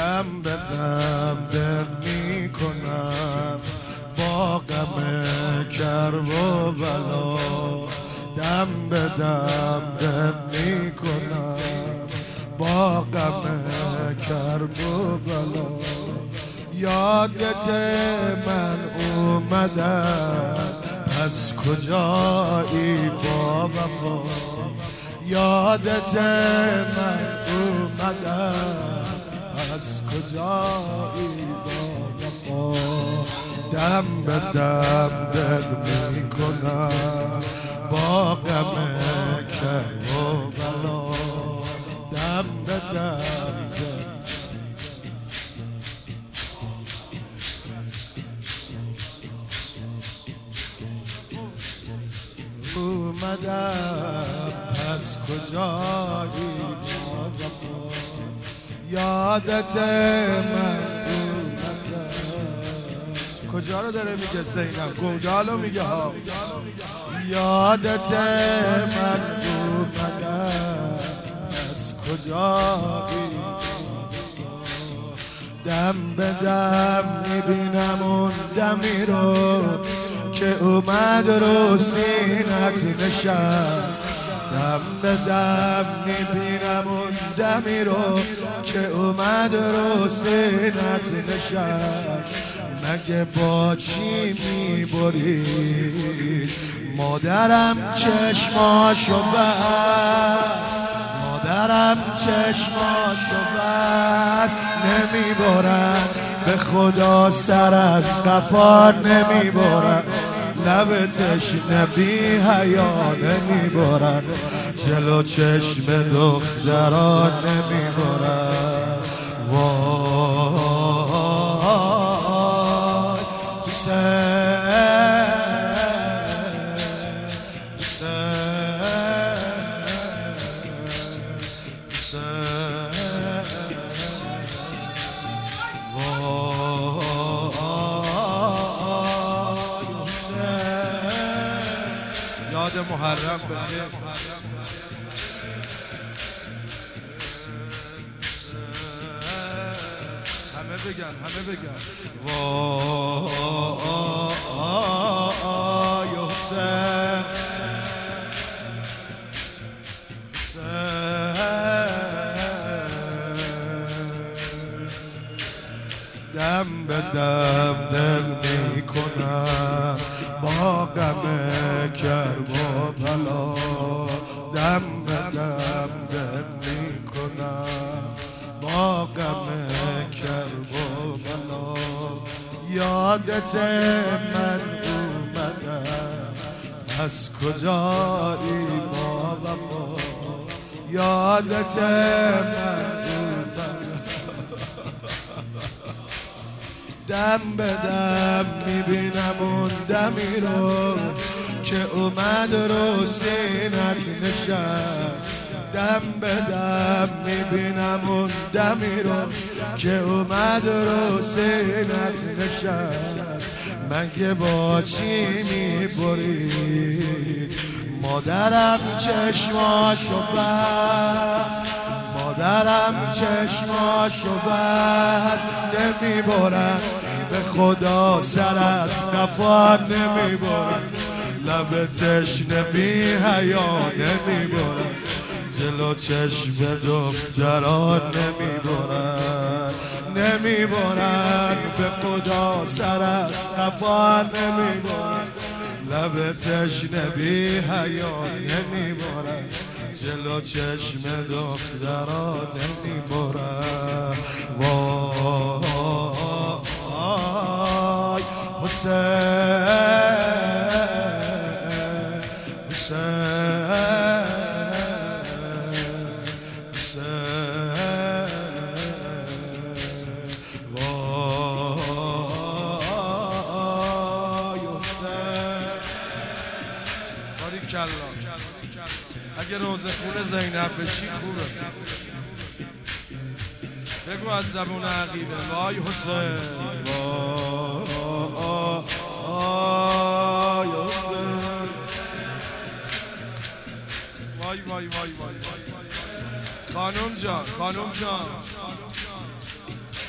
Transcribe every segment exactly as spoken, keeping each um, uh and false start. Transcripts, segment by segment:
دم به دم درد میکنم با غم کرب و بلا، دم به دم درد میکنم با غم کرب و بلا. یادت من اومدم پس کجایی با وفا، یادت من اومدم پس کجایی با وفا. دم به دم دل میکنم با غم کرب و بلا، دم به دم دل اومدم پس کجایی با وفا. یادت من اومدم. کجا رو داره میگه زینب؟ گودالو میگه ها. یادت من اومدم پس کجایی، دم به دم میبینم اون دمی رو که اومد رو سینت نشست. دم به دم میبینم اون دمی رو که اومد رو سینت نشست. مگه با چی میبرید مادرم چشماشو بست، مادرم چشماشو بست. نمیبرن به خدا سر از قفا نمیبرن، لب تشنه بی حیا نمیبرن، جلو چشم دختران نمیبرن. وای حسین یاد محرم بخیر. همه بگن همه بگن وای حسین دم به دم دل میکنم با غم کرب و بلا، دم به دم دل میکنم با غم کرب و بلا. یادت من اومدم پس کجایی با وفا، یادت من دم به دم میبینم اون دمی رو که اومد رو سینت نشست. دم به دم میبینم اون دمی رو که اومد رو سینت نشست. مگه با چی میبرید مادرم چشماشو بست، مادرم چشماشو بست. نمیبرن به خدا سر از قفا نمیبرن، لب تشنه بی حیا نمیبرن، جلو چشم دختران نمیبرن، نمیبرن به خدا سر از قفا نمیبرن، لب تشنه بی حیا نمیبرن، جلو چشم دختران نمیبرن. وای حسین اگه روزه خون زینب بشی خوبه. بگو از زبون عقیله وای حسین وای حسین وای وای وای وای خانم جان خانم جان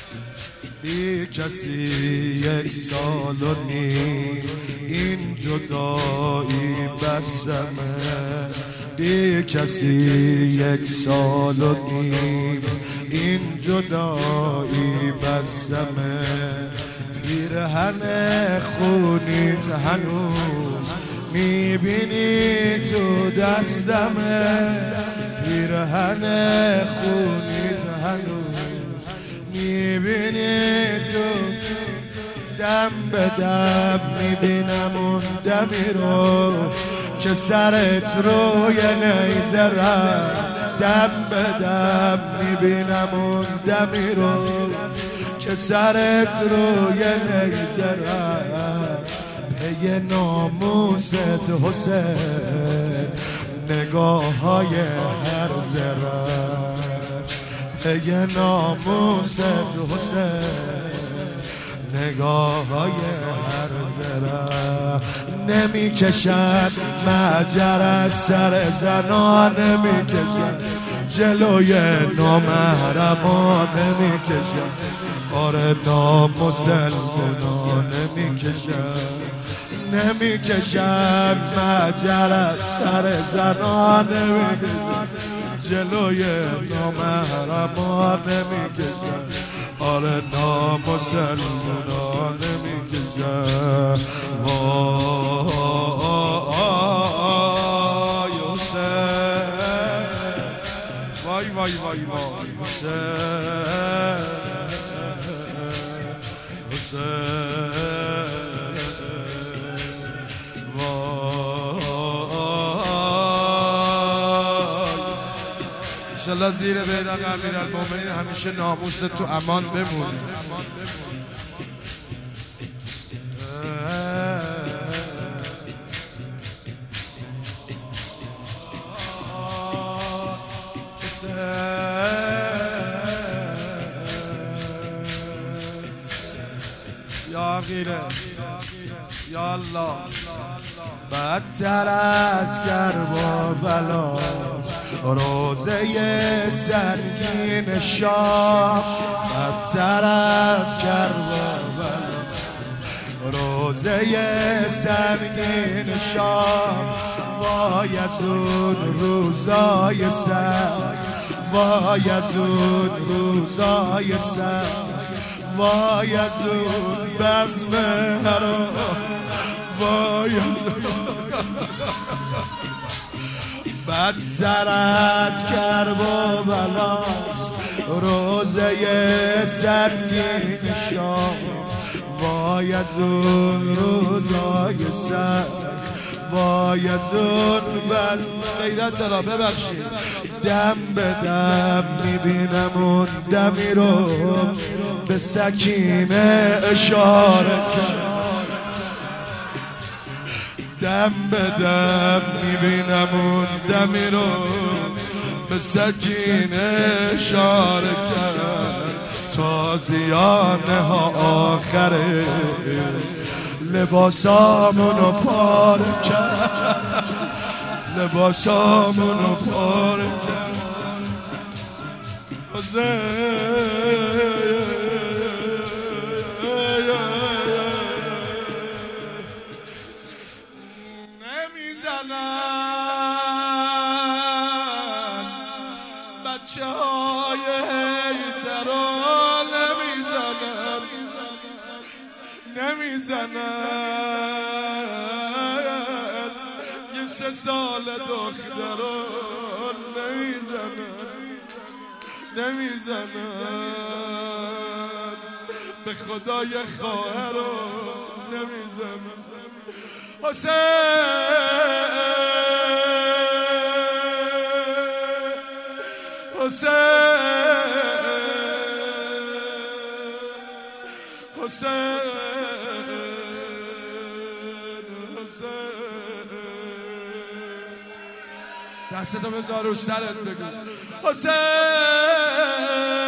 بی کسی یک سال و نیم این جدایی بسمه، بی کسی یک سال و نیم این جدایی بسمه. پیرهن خونیت هنوز میبینی تو دستمه، پیرهن خونیت هنوز میبینی تو. دم به دم میبینم اون دمی رو که سرت روی نیزه رفت، دم به دم میبینم اون دمی رو که سرت روی نیزه رفت. پی ناموست حسین نگاه های هرزه رفت، پی ناموست حسین نگاه های هرزه رفت. نمی کشد مهجر از سر زنان، نمی کشد جلوی نامحرمان، نمی کشد آره نامسلمان، نمی کشد نمی کشد مهجر از سر زنان، نمی کشد جلوی نامحرمان، نمی کشد آره نامسلمان، نمی کشد. وای حسین، وای وای وای وای حسین، حسین انشالله زیر بیرق امیرالمومنین همیشه ناموس تو امان بمون. یا غیره یا الله، بدتر از کربلاست روزه سنگین شام، بدتر از کربلاست روزه سنگین شام. وای از اون روزای سر، وای از اون روزای سر، وای از اون بزم حرام، وای بدتر از کرب و بلاست روزه سنگین شام. وای از اون روزای سر، وای از اون بزم. غیرت دارا ببخشید. دم به دم میبینم اون دمی رو به سکینه اشاره کرد، دم به دم میبینم اون دمی رو به سکینه اشاره کرد. تازیانه ها آخرش لباسامونو پاره کرد، لباسامونو پاره کرد. نمیزنن بچه های دران، نمیزنن نمیزنن یه سه سال دختران، نمیزنن نمیزنن به خدای خواهران، نمیزنن. حسین حسین حسین حسین دستتو بذار رو سرت بگو حسین